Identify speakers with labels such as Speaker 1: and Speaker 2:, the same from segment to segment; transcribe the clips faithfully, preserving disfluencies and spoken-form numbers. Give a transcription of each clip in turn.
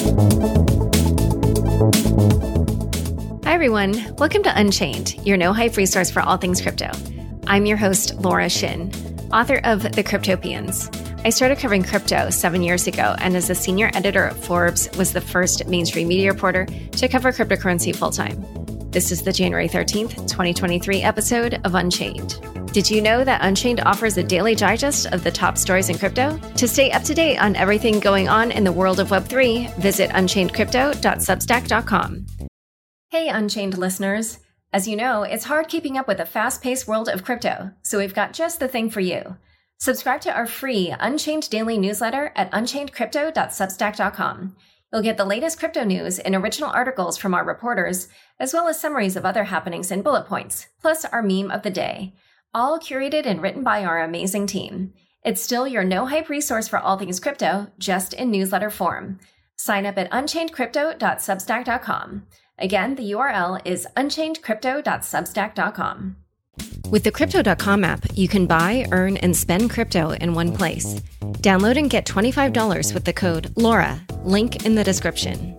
Speaker 1: Hi, everyone. Welcome to Unchained, your no-hype resource for all things crypto. I'm your host, Laura Shin, author of The Cryptopians. I started covering crypto seven years ago, and as a senior editor at Forbes, was the first mainstream media reporter to cover cryptocurrency full-time. This is the January thirteenth, twenty twenty-three episode of Unchained. Did you know that Unchained offers a daily digest of the top stories in crypto? To stay up to date on everything going on in the world of Web three, visit unchained crypto dot substack dot com. Hey, Unchained listeners. As you know, it's hard keeping up with the fast-paced world of crypto, so we've got just the thing for you. Subscribe to our free Unchained daily newsletter at unchained crypto dot substack dot com. You'll get the latest crypto news and original articles from our reporters, as well as summaries of other happenings and bullet points, plus our meme of the day, all curated and written by our amazing team. It's still your no-hype resource for all things crypto, just in newsletter form. Sign up at unchained crypto dot substack dot com. Again, the U R L is unchained crypto dot substack dot com. With the crypto dot com app, you can buy, earn, and spend crypto in one place. Download and get twenty-five dollars with the code LAURA, link in the description.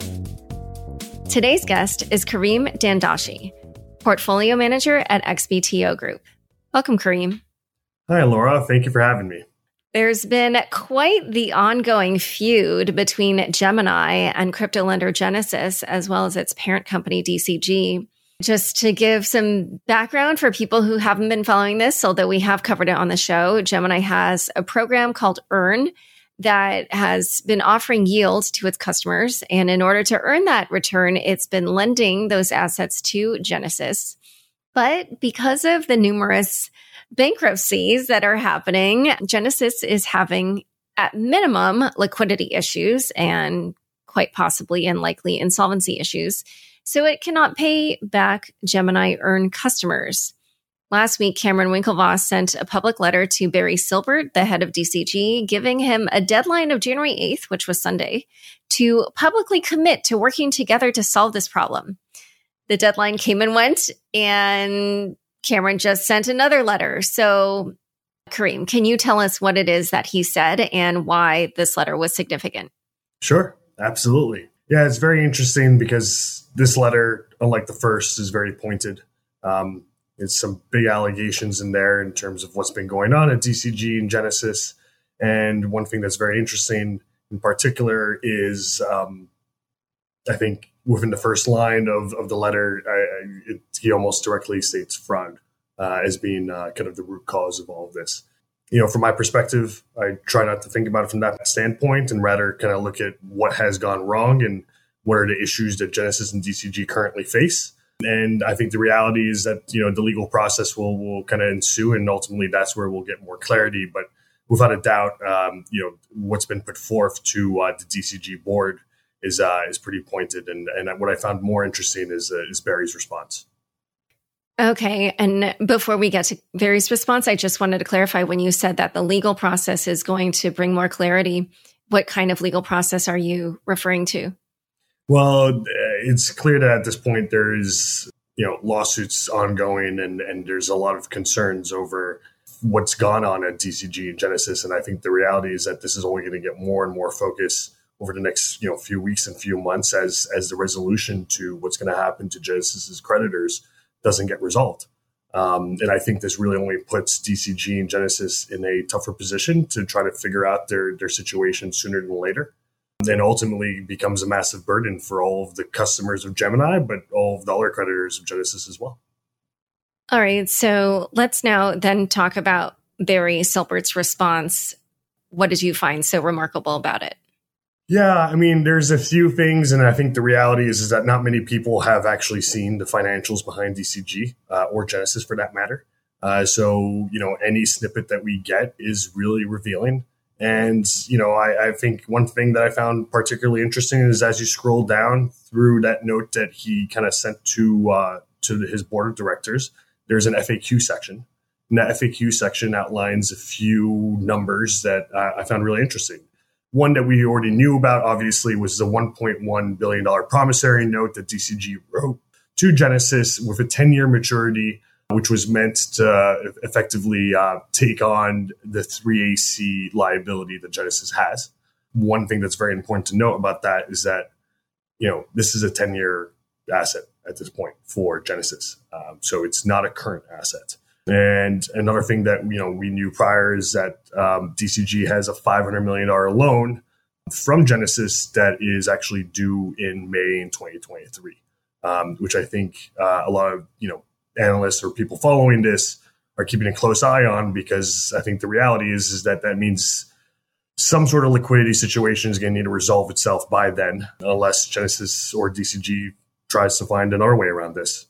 Speaker 1: Today's guest is Kareem Dandashi, Portfolio Manager at X B T O Group. Welcome, Kareem.
Speaker 2: Hi, Laura. Thank you for having me.
Speaker 1: There's been quite the ongoing feud between Gemini and crypto lender Genesis, as well as its parent company, D C G. Just to give some background for people who haven't been following this, although we have covered it on the show, Gemini has a program called Earn that has been offering yield to its customers. And in order to earn that return, it's been lending those assets to Genesis. But because of the numerous bankruptcies that are happening, Genesis is having, at minimum, liquidity issues and quite possibly and likely insolvency issues. So it cannot pay back Gemini Earn customers. Last week, Cameron Winklevoss sent a public letter to Barry Silbert, the head of D C G, giving him a deadline of January eighth, which was Sunday, to publicly commit to working together to solve this problem. The deadline came and went, and Cameron just sent another letter. So, Kareem, can you tell us what it is that he said and why this letter was significant?
Speaker 2: Sure, absolutely. Yeah, it's very interesting because this letter, unlike the first, is very pointed. Um, it's some big allegations in there in terms of what's been going on at D C G and Genesis. And one thing that's very interesting in particular is, um, I think, within the first line of, of the letter, I, I, it, he almost directly states fraud uh, as being uh, kind of the root cause of all of this. You know, from my perspective, I try not to think about it from that standpoint and rather kind of look at what has gone wrong and what are the issues that Genesis and D C G currently face. And I think the reality is that, you know, the legal process will, will kind of ensue, and ultimately that's where we'll get more clarity. But without a doubt, um, you know, what's been put forth to uh, the D C G board is uh, is pretty pointed. And, and what I found more interesting is, uh, is Barry's response.
Speaker 1: Okay. And before we get to Barry's response, I just wanted to clarify, when you said that the legal process is going to bring more clarity, what kind of legal process are you referring to?
Speaker 2: Well, it's clear that at this point there is, you know, lawsuits ongoing, and, and there's a lot of concerns over what's gone on at D C G and Genesis. And I think the reality is that this is only going to get more and more focus over the next, you know, few weeks and few months as as the resolution to what's going to happen to Genesis's creditors doesn't get resolved. Um, and I think this really only puts D C G and Genesis in a tougher position to try to figure out their their situation sooner than later. And ultimately becomes a massive burden for all of the customers of Gemini, but all of the other creditors of Genesis as well.
Speaker 1: All right. So let's now then talk about Barry Silbert's response. What did you find so remarkable about it?
Speaker 2: Yeah, I mean, there's a few things, and I think the reality is, is that not many people have actually seen the financials behind D C G uh, or Genesis for that matter. Uh, so, you know, any snippet that we get is really revealing. And, you know, I, I think one thing that I found particularly interesting is as you scroll down through that note that he kind of sent to uh, to his board of directors, there's an F A Q section. And that F A Q section outlines a few numbers that uh, I found really interesting. One that we already knew about, obviously, was the one point one billion dollars promissory note that D C G wrote to Genesis with a ten-year maturity, which was meant to uh, effectively uh, take on the three A C liability that Genesis has. One thing that's very important to note about that is that you know, this is a ten-year asset at this point for Genesis. Um, so it's not a current asset. And another thing that, you know, we knew prior is that um, D C G has a five hundred million dollars loan from Genesis that is actually due in May in twenty twenty-three, um, which I think uh, a lot of, you know, analysts or people following this are keeping a close eye on, because I think the reality is, is that that means some sort of liquidity situation is going to need to resolve itself by then, unless Genesis or D C G tries to find another way around this.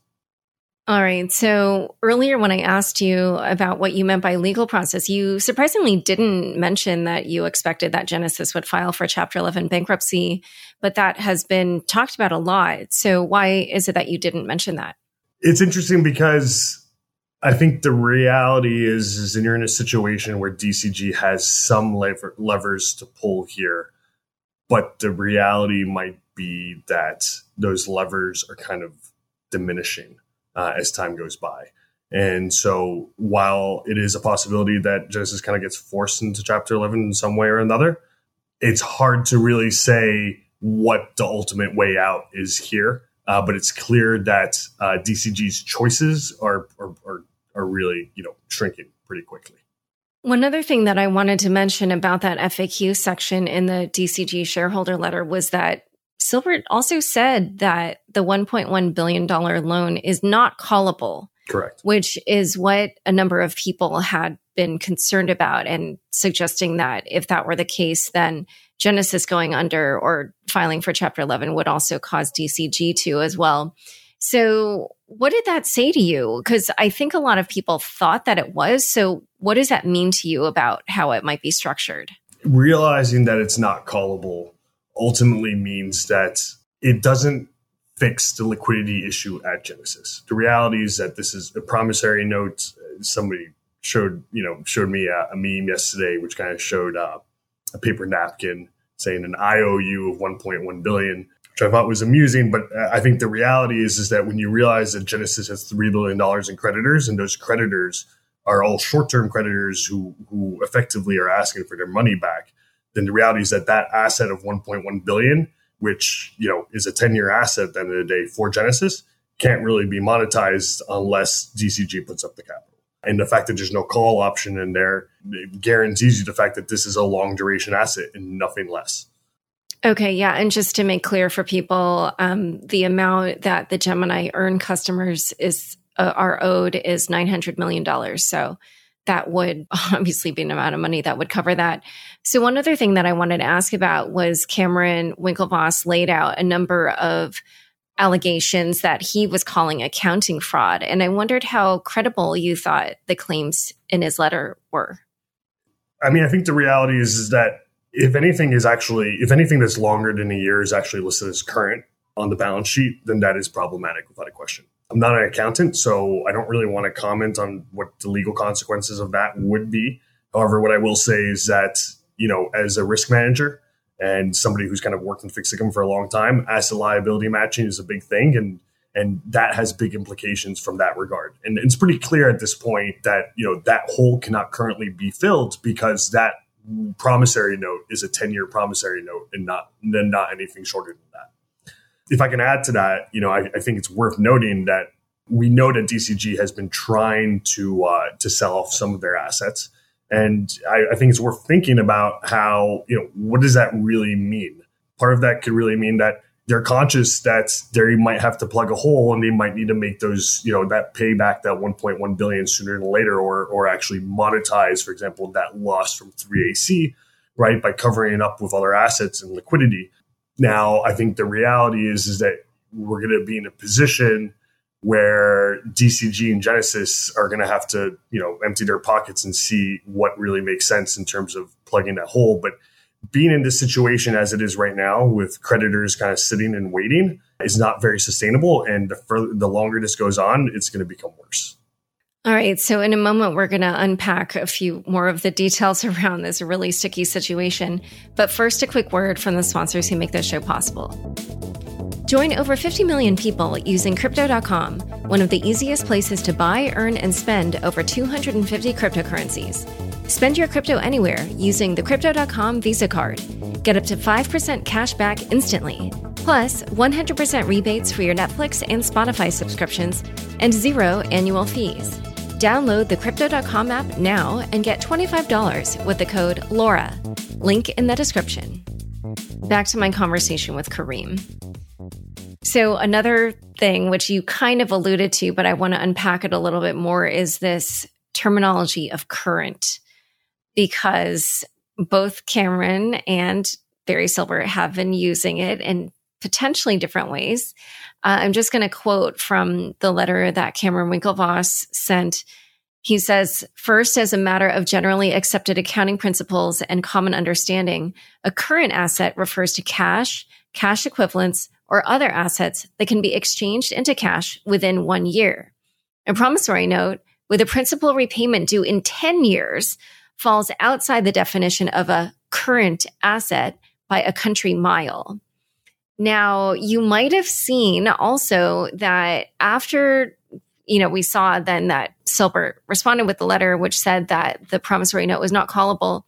Speaker 1: All right. So earlier when I asked you about what you meant by legal process, you surprisingly didn't mention that you expected that Genesis would file for Chapter eleven bankruptcy, but that has been talked about a lot. So why is it that you didn't mention that?
Speaker 2: It's interesting because I think the reality is, is that you're in a situation where D C G has some lever, levers to pull here, but the reality might be that those levers are kind of diminishing uh, as time goes by. And so while it is a possibility that Genesis kind of gets forced into Chapter eleven in some way or another, it's hard to really say what the ultimate way out is here. Uh, but it's clear that uh, D C G's choices are, are, are are really, you know, shrinking pretty quickly.
Speaker 1: One other thing that I wanted to mention about that F A Q section in the D C G shareholder letter was that Silbert also said that the one point one billion dollars loan is not callable.
Speaker 2: Correct.
Speaker 1: Which is what a number of people had been concerned about, and suggesting that if that were the case, then Genesis going under or filing for Chapter eleven would also cause D C G to as well. So what did that say to you? Because I think a lot of people thought that it was. So what does that mean to you about how it might be structured?
Speaker 2: Realizing that it's not callable ultimately means that it doesn't fix the liquidity issue at Genesis. The reality is that this is a promissory note. Somebody showed, you know, showed me a, a meme yesterday, which kind of showed uh, a paper napkin saying an I O U of one point one billion, which I thought was amusing. But I think the reality is, is that when you realize that Genesis has three billion dollars in creditors, and those creditors are all short-term creditors who, who effectively are asking for their money back, then the reality is that that asset of one point one billion, which, you know, is a ten-year asset at the end of the day for Genesis, can't really be monetized unless D C G puts up the capital. And the fact that there's no call option in there guarantees you the fact that this is a long-duration asset and nothing less.
Speaker 1: Okay, yeah. And just to make clear for people, um, the amount that the Gemini Earn customers is uh, are owed is nine hundred million dollars. So that would obviously be an amount of money that would cover that. So one other thing that I wanted to ask about was Cameron Winklevoss laid out a number of allegations that he was calling accounting fraud. And I wondered how credible you thought the claims in his letter were.
Speaker 2: I mean, I think the reality is, is that if anything is actually, if anything that's longer than a year is actually listed as current on the balance sheet, then that is problematic without a question. I'm not an accountant, so I don't really want to comment on what the legal consequences of that would be. However, what I will say is that, you know, as a risk manager and somebody who's kind of worked in fixed income for a long time, asset liability matching is a big thing. And and that has big implications from that regard. And it's pretty clear at this point that, you know, that hole cannot currently be filled because that promissory note is a ten-year promissory note and not, then not anything shorter than that. If I can add to that, you know, I, I think it's worth noting that we know that D C G has been trying to uh, to sell off some of their assets. And I, I think it's worth thinking about how, you know, what does that really mean? Part of that could really mean that they're conscious that they might have to plug a hole and they might need to make those, you know, that pay back that one point one billion sooner than later, or or actually monetize, for example, that loss from three A C, right, by covering it up with other assets and liquidity. Now, I think the reality is, is that we're going to be in a position where D C G and Genesis are going to have to, you know, empty their pockets and see what really makes sense in terms of plugging that hole. But being in this situation as it is right now, with creditors kind of sitting and waiting, is not very sustainable. And the further, the longer this goes on, it's going to become worse.
Speaker 1: All right. So in a moment, we're going to unpack a few more of the details around this really sticky situation. But first, a quick word from the sponsors who make this show possible. Join over fifty million people using Crypto dot com, one of the easiest places to buy, earn, and spend over two hundred fifty cryptocurrencies. Spend your crypto anywhere using the Crypto dot com Visa card. Get up to five percent cash back instantly. Plus, one hundred percent rebates for your Netflix and Spotify subscriptions and zero annual fees. Download the Crypto dot com app now and get twenty-five dollars with the code LAURA. Link in the description. Back to my conversation with Kareem. So another thing, which you kind of alluded to, but I want to unpack it a little bit more, is this terminology of current. Because both Cameron and Barry Silbert have been using it in potentially different ways. Uh, I'm just going to quote from the letter that Cameron Winklevoss sent. He says, first, as a matter of generally accepted accounting principles and common understanding, a current asset refers to cash, cash equivalents, or other assets that can be exchanged into cash within one year. A promissory note with a principal repayment due in ten years falls outside the definition of a current asset by a country mile. Now, you might have seen also that after, you know, we saw then that Silbert responded with the letter which said that the promissory note was not callable.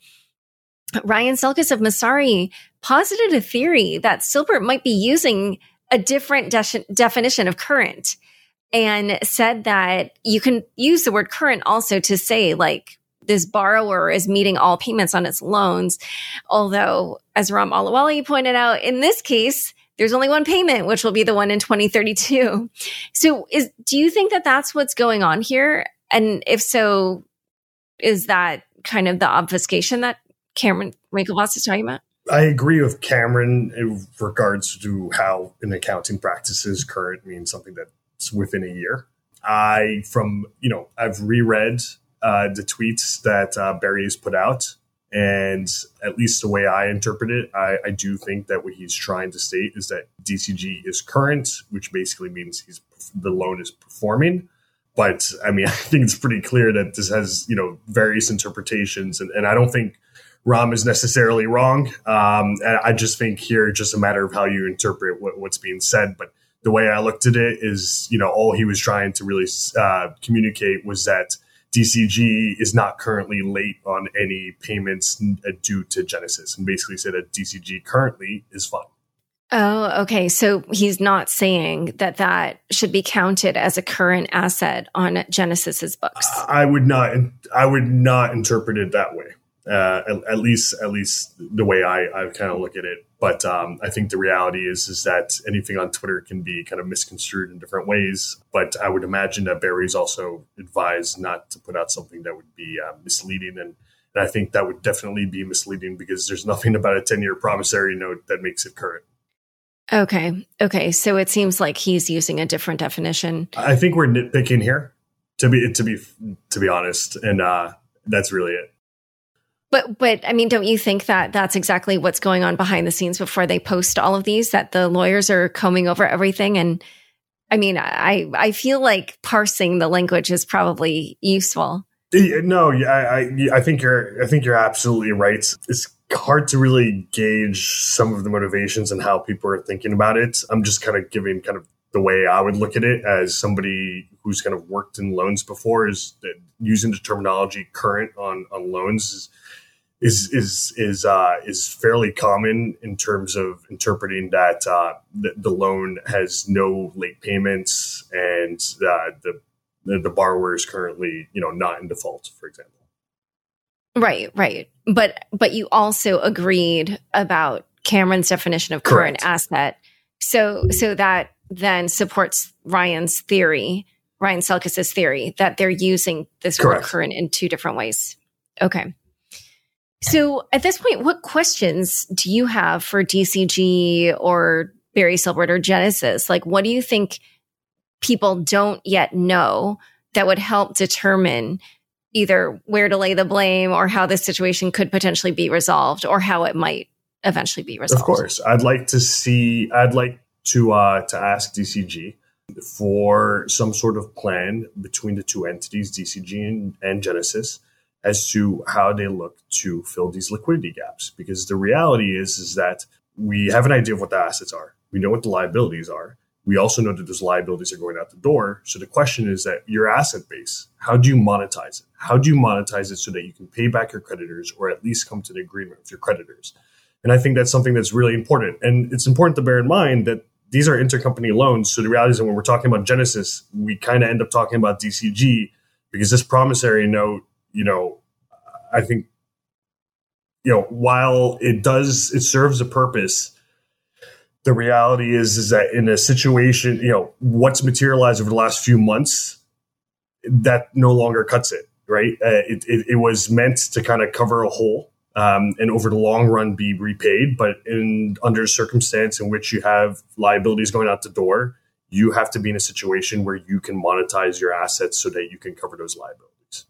Speaker 1: Ryan Selkis of Messari posited a theory that Silbert might be using a different de- definition of current and said that you can use the word current also to say like this borrower is meeting all payments on its loans. Although, as Ram Alawali pointed out, in this case, there's only one payment, which will be the one in twenty thirty-two. So is, do you think that that's what's going on here? And if so, is that kind of the obfuscation that Cameron Winklevoss is talking about?
Speaker 2: I agree with Cameron in regards to how in accounting practices, current means something that's within a year. I, from, you know, I've reread uh, the tweets that uh, Barry has put out. And at least the way I interpret it, I, I do think that what he's trying to state is that D C G is current, which basically means he's the loan is performing. But I mean, I think it's pretty clear that this has, you know, various interpretations. And, and I don't think Ram is necessarily wrong. Um, and I just think here it's just a matter of how you interpret what, what's being said. But the way I looked at it is, you know, all he was trying to really uh, communicate was that D C G is not currently late on any payments due to Genesis, and basically said that D C G currently is fine.
Speaker 1: Oh, okay. So he's not saying that that should be counted as a current asset on Genesis's books.
Speaker 2: I would not. I would not interpret it that way. Uh, at, at least, at least the way I, I kind of look at it. But um, I think the reality is, is that anything on Twitter can be kind of misconstrued in different ways. But I would imagine that Barry's also advised not to put out something that would be uh, misleading. And, and I think that would definitely be misleading because there's nothing about a ten-year promissory note that makes it current.
Speaker 1: Okay. Okay. So it seems like he's using a different definition.
Speaker 2: I think we're nitpicking here, to be to be to be honest, and uh, that's really it.
Speaker 1: But, but I mean, don't you think that that's exactly what's going on behind the scenes before they post all of these, that the lawyers are combing over everything? And I mean, I, I feel like parsing the language is probably useful.
Speaker 2: No, I, I, I think you're, I think you're absolutely right. It's hard to really gauge some of the motivations and how people are thinking about it. I'm just kind of giving kind of the way I would look at it as somebody who's kind of worked in loans before, is that using the terminology current on, on loans is, is is is uh, is fairly common in terms of interpreting that uh, the, the loan has no late payments and uh, the, the the borrower is currently, you know, not in default, for example.
Speaker 1: Right, right. But but you also agreed about Cameron's definition of current
Speaker 2: Correct.
Speaker 1: asset, so so that then supports Ryan's theory, Ryan Selkis's theory that they're using this word
Speaker 2: Correct.
Speaker 1: current in two different ways. Okay. So at this point, what questions do you have for D C G or Barry Silbert or Genesis? Like, what do you think people don't yet know that would help determine either where to lay the blame or how this situation could potentially be resolved or how it might eventually be resolved?
Speaker 2: Of course. I'd like to see, I'd like to, uh, to ask D C G for some sort of plan between the two entities, D C G and, and Genesis, as to how they look to fill these liquidity gaps. Because the reality is, is that we have an idea of what the assets are. We know what the liabilities are. We also know that those liabilities are going out the door. So the question is that your asset base, how do you monetize it? How do you monetize it so that you can pay back your creditors or at least come to an agreement with your creditors? And I think that's something that's really important. And it's important to bear in mind that these are intercompany loans. So the reality is that when we're talking about Genesis, we kind of end up talking about D C G because this promissory note, you know, I think, you know, while it does, it serves a purpose, the reality is, is that in a situation, you know, what's materialized over the last few months, that no longer cuts it, right? Uh, it, it, it was meant to kind of cover a hole um, and over the long run be repaid. But in under a circumstance in which you have liabilities going out the door, you have to be in a situation where you can monetize your assets so that you can cover those liabilities.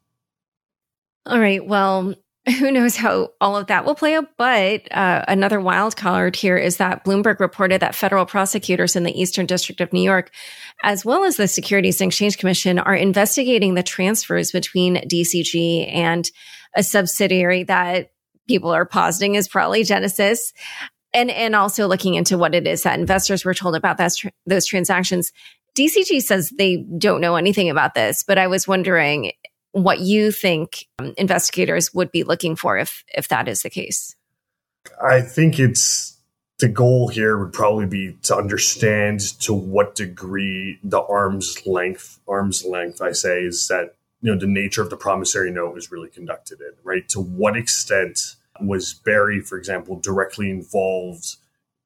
Speaker 1: All right. Well, who knows how all of that will play out? But uh, another wild card here is that Bloomberg reported that federal prosecutors in the Eastern District of New York, as well as the Securities and Exchange Commission, are investigating the transfers between D C G and a subsidiary that people are positing is probably Genesis, and and also looking into what it is that investors were told about that, those transactions. D C G says they don't know anything about this, but I was wondering what you think um, investigators would be looking for if if that is the case.
Speaker 2: I think it's the goal here would probably be to understand to what degree the arm's length, arm's length, I say, is that, you know, the nature of the promissory note was really conducted in, right? To what extent was Barry, for example, directly involved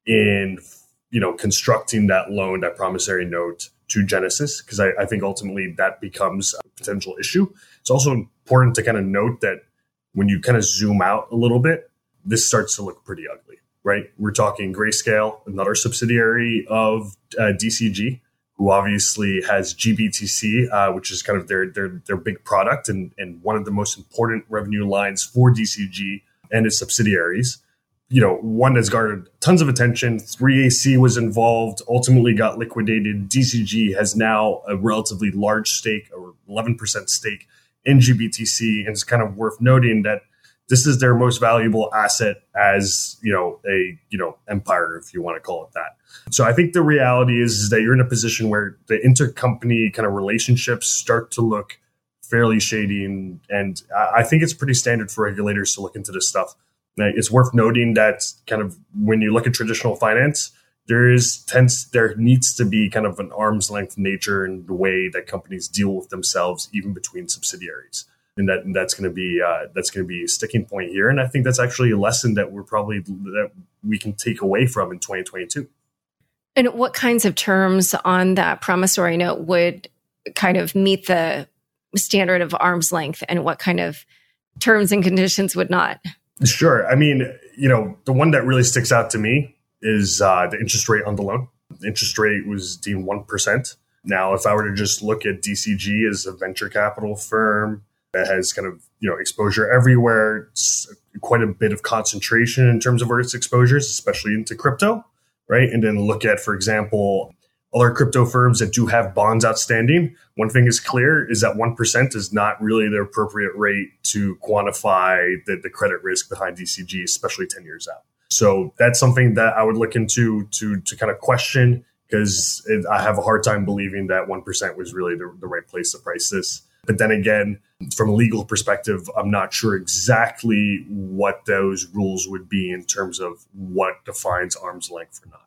Speaker 2: in, you know, constructing that loan, that promissory note to Genesis? Because I, I think ultimately that becomes a potential issue. It's also important to kind of note that when you kind of zoom out a little bit, this starts to look pretty ugly, right? We're talking Grayscale, another subsidiary of uh, D C G, who obviously has G B T C, uh, which is kind of their their their big product and, and one of the most important revenue lines for D C G and its subsidiaries. You know, one that's garnered tons of attention. three A C was involved, ultimately got liquidated. D C G has now a relatively large stake, or eleven percent stake in G B T C. And it's kind of worth noting that this is their most valuable asset as, you know, a, you know, empire, if you want to call it that. So I think the reality is, is that you're in a position where the intercompany kind of relationships start to look fairly shady. And, and I think it's pretty standard for regulators to look into this stuff. It's worth noting that kind of when you look at traditional finance, there is tends there needs to be kind of an arm's length nature in the way that companies deal with themselves, even between subsidiaries, and that and that's going to be uh, that's going to be a sticking point here. And I think that's actually a lesson that we're probably that we can take away from in twenty twenty-two.
Speaker 1: And what kinds of terms on that promissory note would kind of meet the standard of arm's length, and what kind of terms and conditions would not?
Speaker 2: Sure. I mean, you know, the one that really sticks out to me is uh, the interest rate on the loan. The interest rate was deemed one percent. Now, if I were to just look at D C G as a venture capital firm that has kind of, you know, exposure everywhere, it's quite a bit of concentration in terms of where its exposures, especially into crypto, right? And then look at, for example, other crypto firms that do have bonds outstanding. One thing is clear is that one percent is not really the appropriate rate to quantify the, the credit risk behind D C G, especially ten years out. So that's something that I would look into to, to kind of question, because I have a hard time believing that one percent was really the, the right place to price this. But then again, from a legal perspective, I'm not sure exactly what those rules would be in terms of what defines arm's length or not.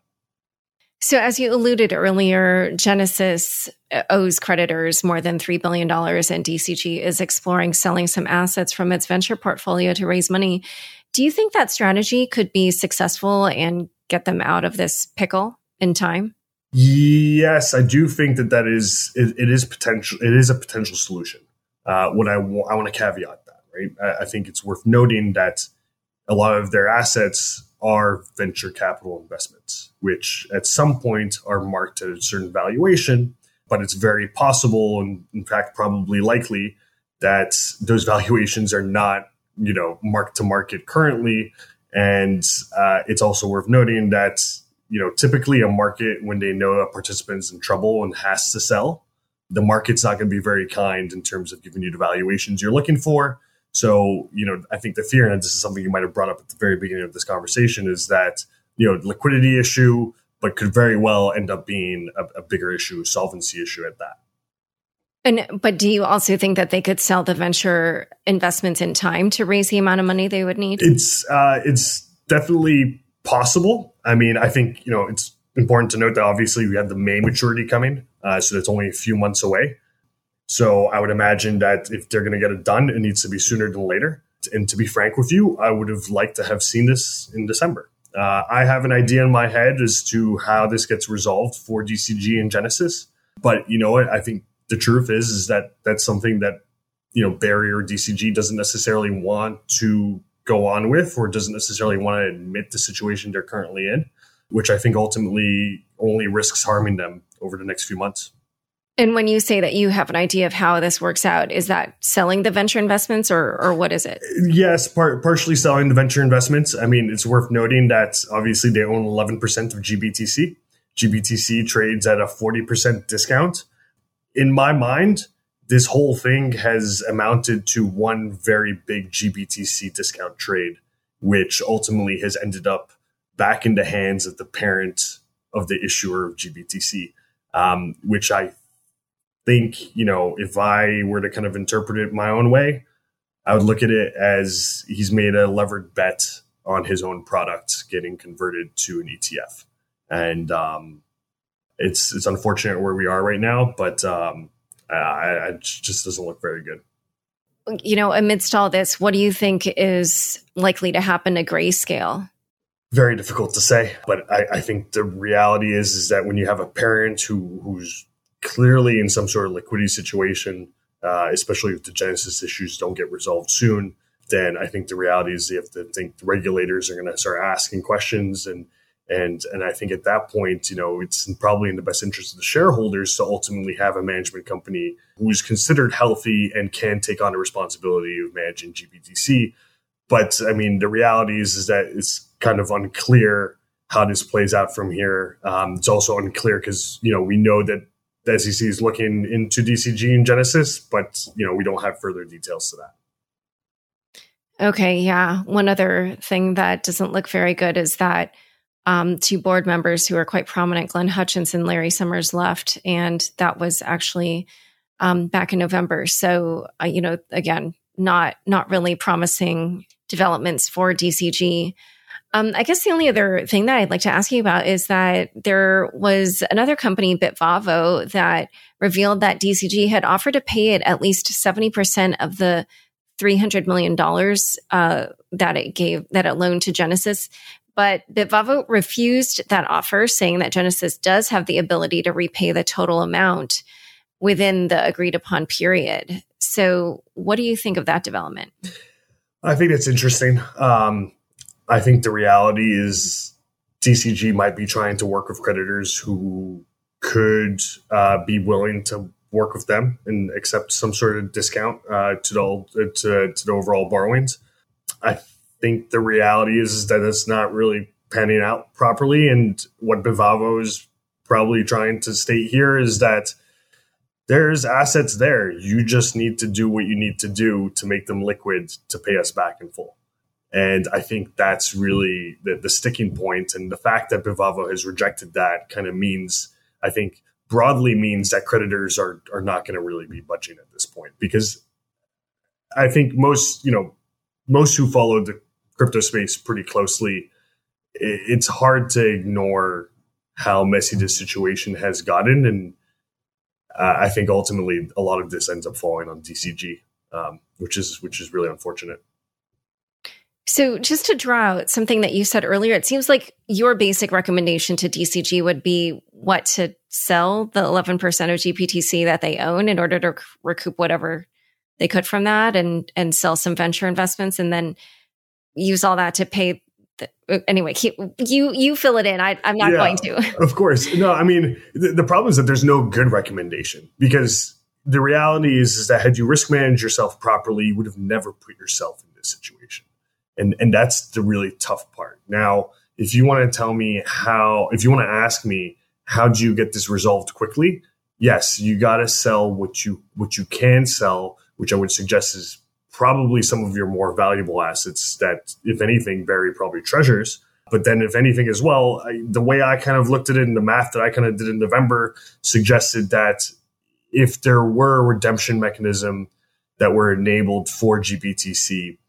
Speaker 1: So as you alluded earlier, Genesis owes creditors more than three billion dollars, and D C G is exploring selling some assets from its venture portfolio to raise money. Do you think that strategy could be successful and get them out of this pickle in time?
Speaker 2: Yes, I do think that that is, it, it is potential. It is a potential solution. Uh, what I, w- I want to caveat that, right? I, I think it's worth noting that a lot of their assets are venture capital investments, which at some point are marked at a certain valuation, but it's very possible, and in fact, probably likely, that those valuations are not, you know, marked to market currently. And uh, it's also worth noting that, you know, typically a market, when they know a participant's in trouble and has to sell, the market's not going to be very kind in terms of giving you the valuations you're looking for. So, you know, I think the fear, and this is something you might have brought up at the very beginning of this conversation, is that, you know, liquidity issue, but could very well end up being a, a bigger issue, solvency issue at that.
Speaker 1: And but do you also think that they could sell the venture investments in time to raise the amount of money they would need?
Speaker 2: It's uh, it's definitely possible. I mean, I think, you know, it's important to note that obviously we have the May maturity coming, uh, so that's only a few months away. So I would imagine that if they're going to get it done, it needs to be sooner than later. And to be frank with you, I would have liked to have seen this in December. Uh, I have an idea in my head as to how this gets resolved for D C G and Genesis. But you know what? I think the truth is, is that that's something that, you know, Barry or D C G doesn't necessarily want to go on with, or doesn't necessarily want to admit the situation they're currently in, which I think ultimately only risks harming them over the next few months.
Speaker 1: And when you say that you have an idea of how this works out, is that selling the venture investments or or what is it?
Speaker 2: Yes, par- partially selling the venture investments. I mean, it's worth noting that obviously they own eleven percent of G B T C. G B T C trades at a forty percent discount. In my mind, this whole thing has amounted to one very big G B T C discount trade, which ultimately has ended up back in the hands of the parent of the issuer of G B T C, um, which I think, you know, if I were to kind of interpret it my own way, I would look at it as he's made a levered bet on his own product getting converted to an E T F. And um, it's it's unfortunate where we are right now, but um, I, it just doesn't look very good.
Speaker 1: You know, amidst all this, what do you think is likely to happen to Grayscale?
Speaker 2: Very difficult to say, but I, I think the reality is is that when you have a parent who who's clearly in some sort of liquidity situation, uh, especially if the Genesis issues don't get resolved soon, then I think the reality is you have to think the regulators are going to start asking questions. And and and I think at that point, you know, it's probably in the best interest of the shareholders to ultimately have a management company who's considered healthy and can take on the responsibility of managing G B T C. But I mean, the reality is, is that it's kind of unclear how this plays out from here. Um, it's also unclear because, you know, we know that the S E C is looking into D C G and Genesis, but, you know, we don't have further details to that.
Speaker 1: Okay, yeah. One other thing that doesn't look very good is that um, two board members who are quite prominent, Glenn Hutchins and Larry Summers, left. And that was actually um, back in November. So, uh, you know, again, not not really promising developments for D C G. Um, I guess the only other thing that I'd like to ask you about is that there was another company, Bitvavo, that revealed that D C G had offered to pay it at least seventy percent of the three hundred million dollars uh, that it gave, that it loaned to Genesis. But Bitvavo refused that offer, saying that Genesis does have the ability to repay the total amount within the agreed upon period. So what do you think of that development?
Speaker 2: I think it's interesting. Um, I think the reality is D C G might be trying to work with creditors who could uh, be willing to work with them and accept some sort of discount uh, to, the, to, to the overall borrowings. I think the reality is, is that it's not really panning out properly. And what Bitvavo is probably trying to state here is that there's assets there. You just need to do what you need to do to make them liquid to pay us back in full. And I think that's really the, the sticking point. And the fact that Bitvavo has rejected that kind of means, I think, broadly means that creditors are are not going to really be budging at this point. Because I think most, you know, most who follow the crypto space pretty closely, it, it's hard to ignore how messy this situation has gotten. And uh, I think ultimately a lot of this ends up falling on D C G, um, which is which is really unfortunate.
Speaker 1: So just to draw out something that you said earlier, it seems like your basic recommendation to D C G would be what, to sell the eleven percent of G B T C that they own in order to recoup whatever they could from that, and and sell some venture investments, and then use all that to pay. The, anyway, keep, you you fill it in. I, I'm not
Speaker 2: yeah,
Speaker 1: going to.
Speaker 2: Of course. No, I mean, the, the problem is that there's no good recommendation, because the reality is, is that had you risk managed yourself properly, you would have never put yourself in this situation. And and that's the really tough part. Now, if you want to tell me how, if you want to ask me, how do you get this resolved quickly? Yes, you got to sell what you what you can sell, which I would suggest is probably some of your more valuable assets that, if anything, Barry probably treasures. But then if anything as well, I, the way I kind of looked at it and the math that I kind of did in November suggested that if there were a redemption mechanism that were enabled for G B T C,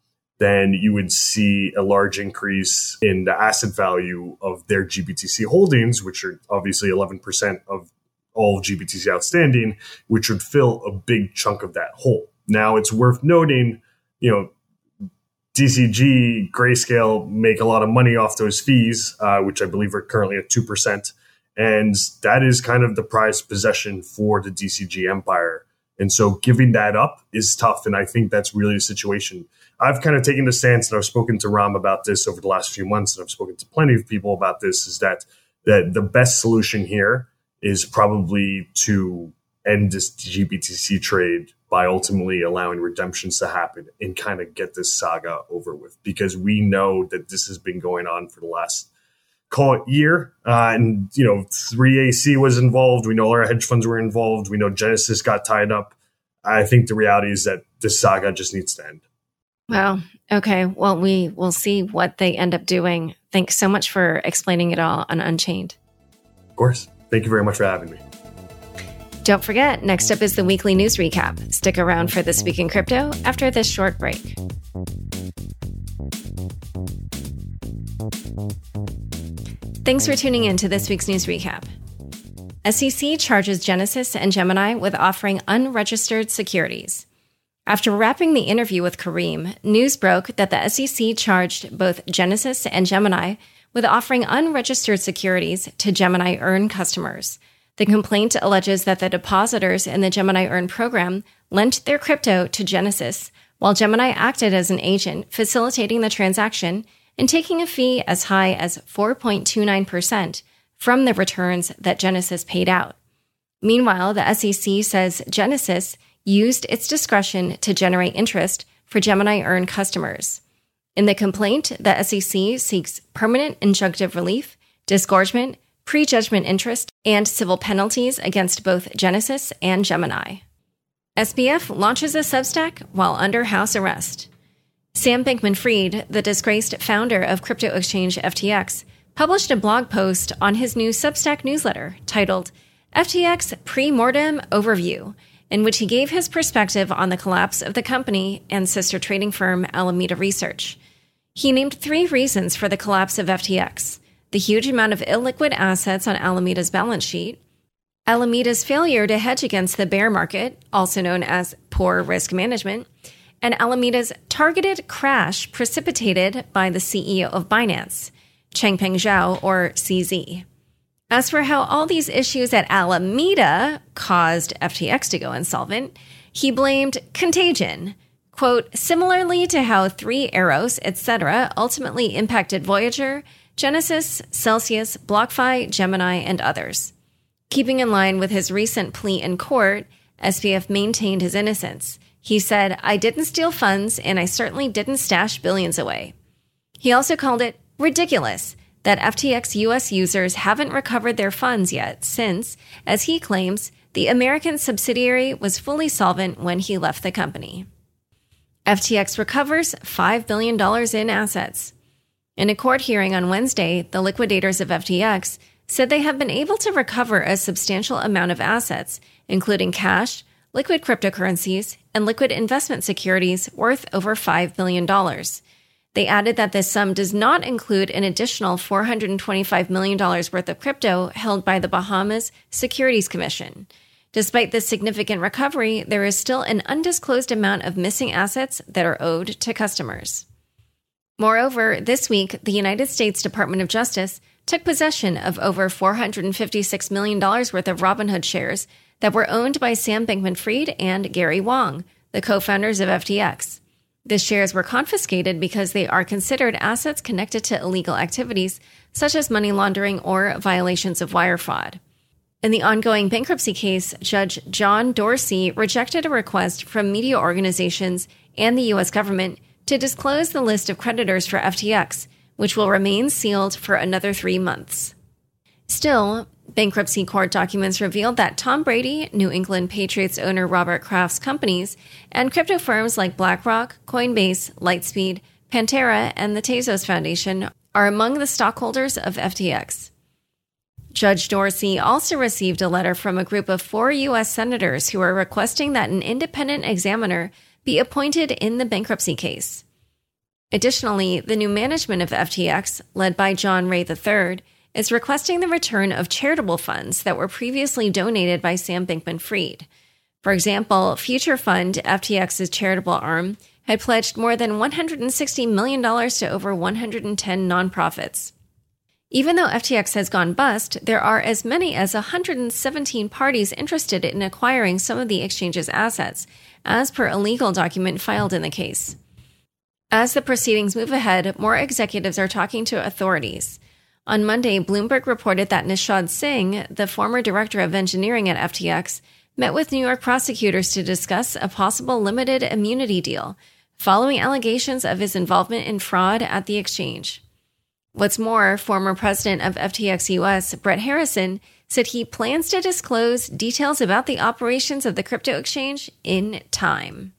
Speaker 2: then you would see a large increase in the asset value of their G B T C holdings, which are obviously eleven percent of all of G B T C outstanding, which would fill a big chunk of that hole. Now, it's worth noting, you know, D C G, Grayscale make a lot of money off those fees, uh, which I believe are currently at two percent. And that is kind of the prized possession for the D C G empire. And so giving that up is tough. And I think that's really the situation. I've kind of taken the stance, and I've spoken to Ram about this over the last few months, and I've spoken to plenty of people about this, is that, that the best solution here is probably to end this G B T C trade by ultimately allowing redemptions to happen and kind of get this saga over with, because we know that this has been going on for the last, call it, year. Uh, and, you know, three A C was involved. We know our hedge funds were involved. We know Genesis got tied up. I think the reality is that this saga just needs to end.
Speaker 1: Wow. Okay. Well, we will see what they end up doing. Thanks so much for explaining it all on Unchained.
Speaker 2: Of course. Thank you very much for having me.
Speaker 1: Don't forget, next up is the weekly news recap. Stick around for This Week in Crypto after this short break. Thanks for tuning in to this week's news recap. S E C charges Genesis and Gemini with offering unregistered securities. After wrapping the interview with Kareem, news broke that the S E C charged both Genesis and Gemini with offering unregistered securities to Gemini Earn customers. The complaint alleges that the depositors in the Gemini Earn program lent their crypto to Genesis, while Gemini acted as an agent, facilitating the transaction and taking a fee as high as four point two nine percent from the returns that Genesis paid out. Meanwhile, the S E C says Genesis used its discretion to generate interest for Gemini Earn customers. In the complaint, the S E C seeks permanent injunctive relief, disgorgement, prejudgment interest, and civil penalties against both Genesis and Gemini. S B F launches a Substack while under house arrest. Sam Bankman-Fried, the disgraced founder of crypto exchange F T X, published a blog post on his new Substack newsletter titled F T X Pre-Mortem Overview, in which he gave his perspective on the collapse of the company and sister trading firm Alameda Research. He named three reasons for the collapse of F T X: the huge amount of illiquid assets on Alameda's balance sheet, Alameda's failure to hedge against the bear market, also known as poor risk management, and Alameda's targeted crash precipitated by the C E O of Binance, Changpeng Zhao, or C Z. As for how all these issues at Alameda caused F T X to go insolvent, he blamed contagion. Quote, similarly to how Three Arrows, et cetera ultimately impacted Voyager, Genesis, Celsius, BlockFi, Gemini, and others. Keeping in line with his recent plea in court, S B F maintained his innocence. He said, I didn't steal funds, and I certainly didn't stash billions away. He also called it ridiculous that F T X U S users haven't recovered their funds yet since, as he claims, the American subsidiary was fully solvent when he left the company. F T X recovers five billion dollars in assets. In a court hearing on Wednesday, the liquidators of F T X said they have been able to recover a substantial amount of assets, including cash, liquid cryptocurrencies, and liquid investment securities worth over five billion dollars. They added that this sum does not include an additional four hundred twenty-five million dollars worth of crypto held by the Bahamas Securities Commission. Despite this significant recovery, there is still an undisclosed amount of missing assets that are owed to customers. Moreover, this week, the United States Department of Justice took possession of over four hundred fifty-six million dollars worth of Robinhood shares that were owned by Sam Bankman-Fried and Gary Wang, the co-founders of F T X. The shares were confiscated because they are considered assets connected to illegal activities, such as money laundering or violations of wire fraud. In the ongoing bankruptcy case, Judge John Dorsey rejected a request from media organizations and the U S government to disclose the list of creditors for F T X, which will remain sealed for another three months. Still, bankruptcy court documents revealed that Tom Brady, New England Patriots owner Robert Kraft's companies, and crypto firms like BlackRock, Coinbase, Lightspeed, Pantera, and the Tezos Foundation are among the stockholders of F T X. Judge Dorsey also received a letter from a group of four U S senators who are requesting that an independent examiner be appointed in the bankruptcy case. Additionally, the new management of F T X, led by John Ray the third, is requesting the return of charitable funds that were previously donated by Sam Bankman-Fried. For example, Future Fund, F T X's charitable arm, had pledged more than one hundred sixty million dollars to over one hundred ten nonprofits. Even though F T X has gone bust, there are as many as one hundred seventeen parties interested in acquiring some of the exchange's assets, as per a legal document filed in the case. As the proceedings move ahead, more executives are talking to authorities. On Monday, Bloomberg reported that Nishad Singh, the former director of engineering at F T X, met with New York prosecutors to discuss a possible limited immunity deal, following allegations of his involvement in fraud at the exchange. What's more, former president of F T X U S, Brett Harrison, said he plans to disclose details about the operations of the crypto exchange in time.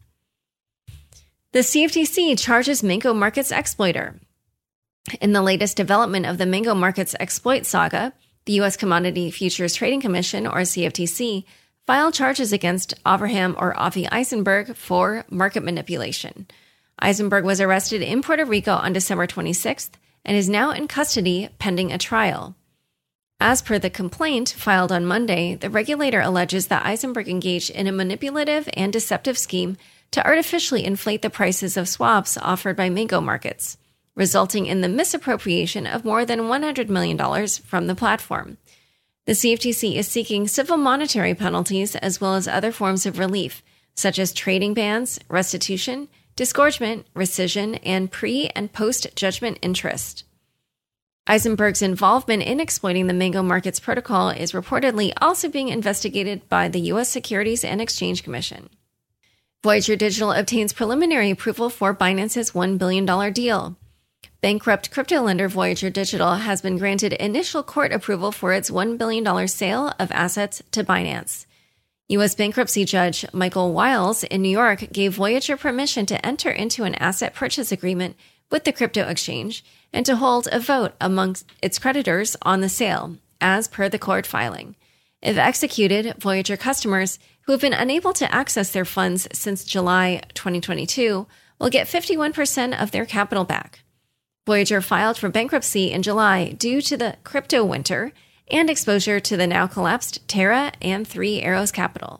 Speaker 1: The C F T C charges Mango Markets exploiter. In the latest development of the Mango Markets exploit saga, the U S Commodity Futures Trading Commission, or C F T C, filed charges against Avraham or Avi Eisenberg for market manipulation. Eisenberg was arrested in Puerto Rico on December twenty-sixth and is now in custody pending a trial. As per the complaint filed on Monday, the regulator alleges that Eisenberg engaged in a manipulative and deceptive scheme to artificially inflate the prices of swaps offered by Mango Markets, resulting in the misappropriation of more than one hundred million dollars from the platform. The C F T C is seeking civil monetary penalties as well as other forms of relief, such as trading bans, restitution, disgorgement, rescission, and pre- and post-judgment interest. Eisenberg's involvement in exploiting the Mango Markets protocol is reportedly also being investigated by the U S Securities and Exchange Commission. Voyager Digital obtains preliminary approval for Binance's one billion dollars deal. Bankrupt crypto lender Voyager Digital has been granted initial court approval for its one billion dollars sale of assets to Binance. U S bankruptcy judge Michael Wiles in New York gave Voyager permission to enter into an asset purchase agreement with the crypto exchange and to hold a vote amongst its creditors on the sale, as per the court filing. If executed, Voyager customers who have been unable to access their funds since July twenty twenty-two will get fifty-one percent of their capital back. Voyager filed for bankruptcy in July due to the crypto winter and exposure to the now-collapsed Terra and Three Arrows Capital.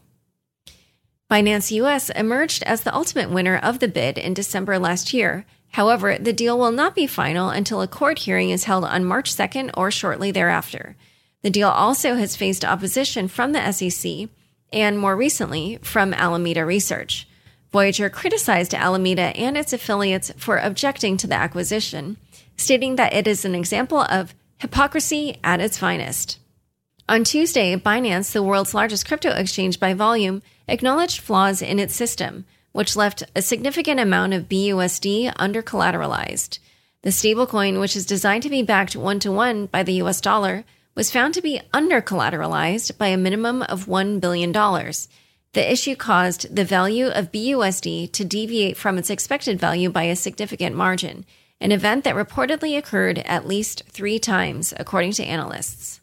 Speaker 1: Binance U S emerged as the ultimate winner of the bid in December last year. However, the deal will not be final until a court hearing is held on March second or shortly thereafter. The deal also has faced opposition from the S E C and, more recently, from Alameda Research. Voyager criticized Alameda and its affiliates for objecting to the acquisition, stating that it is an example of hypocrisy at its finest. On Tuesday, Binance, the world's largest crypto exchange by volume, acknowledged flaws in its system, which left a significant amount of B U S D under-collateralized. The stablecoin, which is designed to be backed one-to-one by the U S dollar, was found to be under-collateralized by a minimum of one billion dollars. The issue caused the value of B U S D to deviate from its expected value by a significant margin, an event that reportedly occurred at least three times, according to analysts.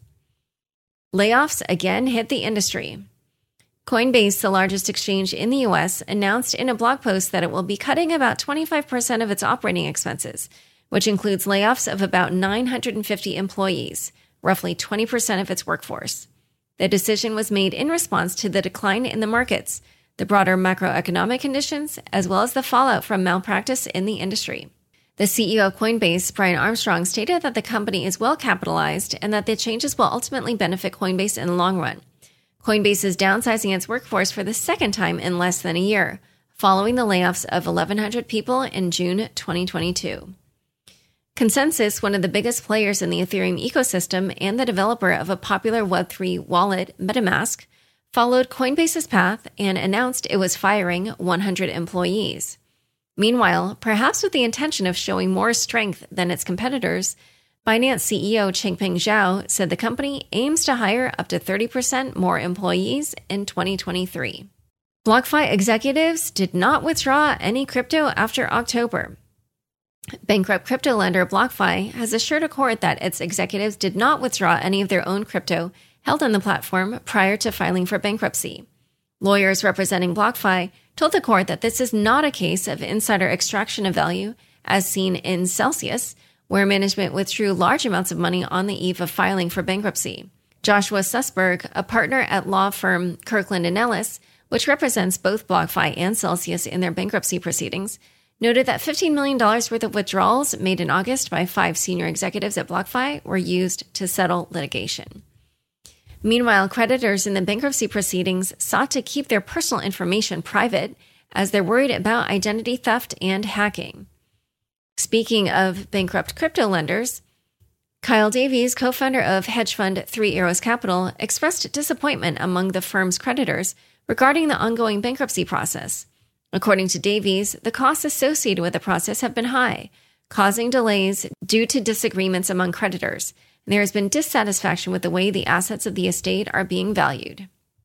Speaker 1: Layoffs again hit the industry. Coinbase, the largest exchange in the U S, announced in a blog post that it will be cutting about twenty-five percent of its operating expenses, which includes layoffs of about nine hundred fifty employees, roughly twenty percent of its workforce. The decision was made in response to the decline in the markets, the broader macroeconomic conditions, as well as the fallout from malpractice in the industry. The C E O of Coinbase, Brian Armstrong, stated that the company is well capitalized and that the changes will ultimately benefit Coinbase in the long run. Coinbase is downsizing its workforce for the second time in less than a year, following the layoffs of eleven hundred people in June twenty twenty-two. Consensus, one of the biggest players in the Ethereum ecosystem and the developer of a popular Web three wallet, MetaMask, followed Coinbase's path and announced it was firing one hundred employees. Meanwhile, perhaps with the intention of showing more strength than its competitors, Binance C E O Changpeng Zhao said the company aims to hire up to thirty percent more employees in twenty twenty-three. BlockFi executives did not withdraw any crypto after October. Bankrupt crypto lender BlockFi has assured a court that its executives did not withdraw any of their own crypto held on the platform prior to filing for bankruptcy. Lawyers representing BlockFi told the court that this is not a case of insider extraction of value, as seen in Celsius, where management withdrew large amounts of money on the eve of filing for bankruptcy. Joshua Sussberg, a partner at law firm Kirkland and Ellis, which represents both BlockFi and Celsius in their bankruptcy proceedings, noted that fifteen million dollars worth of withdrawals made in August by five senior executives at BlockFi were used to settle litigation. Meanwhile, creditors in the bankruptcy proceedings sought to keep their personal information private as they're worried about identity theft and hacking. Speaking of bankrupt crypto lenders, Kyle Davies, co-founder of hedge fund Three Arrows Capital, expressed disappointment among the firm's creditors regarding the ongoing bankruptcy process. According to Davies, the costs associated with the process have been high, causing delays due to disagreements among creditors, and there has been dissatisfaction with the way the assets of the estate are being valued.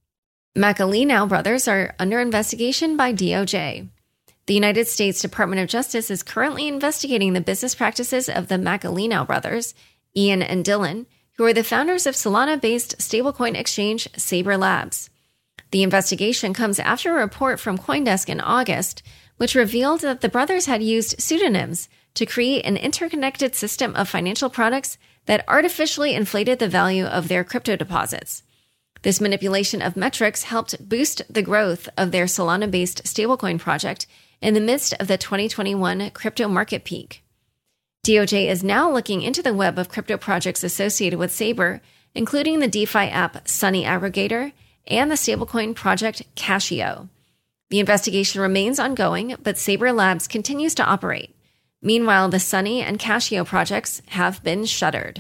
Speaker 1: McAleenan brothers are under investigation by D O J. The United States Department of Justice is currently investigating the business practices of the McAleenan brothers, Ian and Dylan, who are the founders of Solana-based stablecoin exchange Saber Labs. The investigation comes after a report from CoinDesk in August, which revealed that the brothers had used pseudonyms to create an interconnected system of financial products that artificially inflated the value of their crypto deposits. This manipulation of metrics helped boost the growth of their Solana-based stablecoin project in the midst of the twenty twenty-one crypto market peak. D O J is now looking into the web of crypto projects associated with Saber, including the DeFi app Sunny Aggregator and the stablecoin project Cashio. The investigation remains ongoing, but Saber Labs continues to operate. Meanwhile, the Sunny and Cashio projects have been shuttered.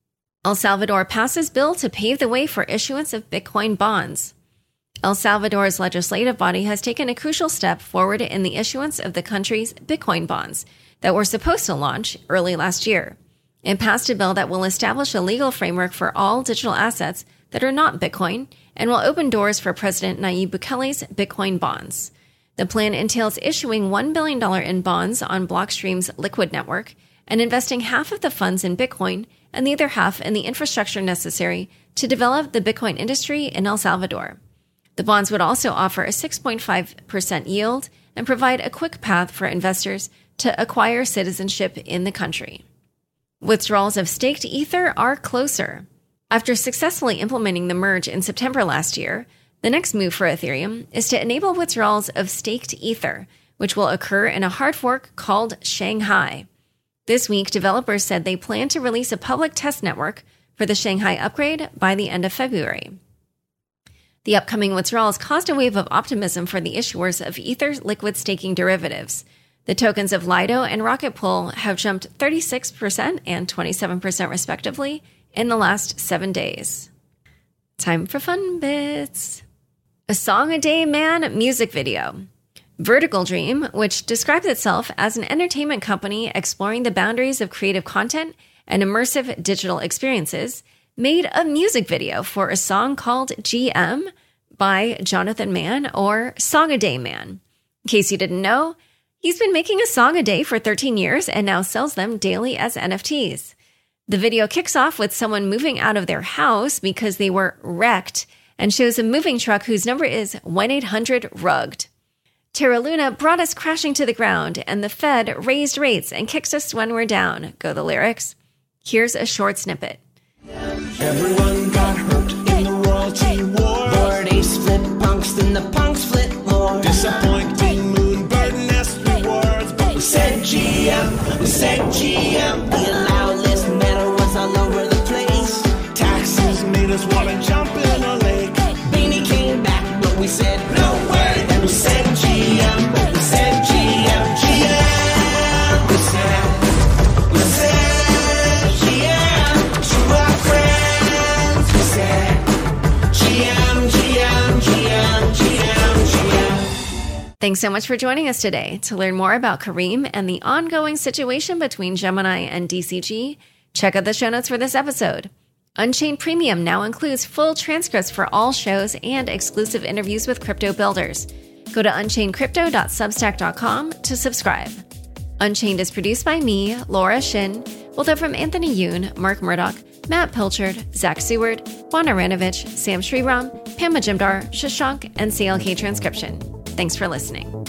Speaker 1: El Salvador passes bill to pave the way for issuance of Bitcoin bonds. El Salvador's legislative body has taken a crucial step forward in the issuance of the country's Bitcoin bonds that were supposed to launch early last year. It passed a bill that will establish a legal framework for all digital assets that are not Bitcoin and will open doors for President Nayib Bukele's Bitcoin bonds. The plan entails issuing one billion dollars in bonds on Blockstream's Liquid network and investing half of the funds in Bitcoin and the other half in the infrastructure necessary to develop the Bitcoin industry in El Salvador. The bonds would also offer a six point five percent yield and provide a quick path for investors to acquire citizenship in the country. Withdrawals of staked Ether are closer. After successfully implementing the merge in September last year, the next move for Ethereum is to enable withdrawals of staked Ether, which will occur in a hard fork called Shanghai. This week, developers said they plan to release a public test network for the Shanghai upgrade by the end of February. The upcoming withdrawals caused a wave of optimism for the issuers of Ether liquid staking derivatives. The tokens of Lido and Rocket Pool have jumped thirty-six percent and twenty-seven percent respectively in the last seven days. Time for fun bits. A Song a Day Man music video. Vertical Dream, which describes itself as an entertainment company exploring the boundaries of creative content and immersive digital experiences, made a music video for a song called G M by Jonathan Mann, or Song a Day Man. In case you didn't know, he's been making a song a day for thirteen years and now sells them daily as N F Ts. The video kicks off with someone moving out of their house because they were wrecked and shows a moving truck whose number is one eight hundred rugged. Terra Luna brought us crashing to the ground, and the Fed raised rates and kicks us when we're down, go the lyrics. Here's a short snippet.
Speaker 3: Everyone got hurt in the royalty war. Bored apes flip punks, then the punks flip more. Disappointing moon bird nest rewards. But we said G M, we said G M. The allow list matter was all over the place. Taxes made us want to jump in a lake. Beanie came back, but we said no way. Then we said G M, we said G M, G M. We said, we said G M to our friends. We said G M, G M, G M, G M, G M.
Speaker 1: Thanks so much for joining us today. To learn more about Kareem and the ongoing situation between Gemini and D C G, check out the show notes for this episode. Unchained Premium now includes full transcripts for all shows and exclusive interviews with crypto builders. Go to unchained crypto dot substack dot com to subscribe. Unchained is produced by me, Laura Shin, with help from Anthony Yoon, Mark Murdoch, Matt Pilchard, Zach Seward, Juan Aranovich, Sam Sriram, Pam Majumdar, Shashank, and C L K Transcription. Thanks for listening.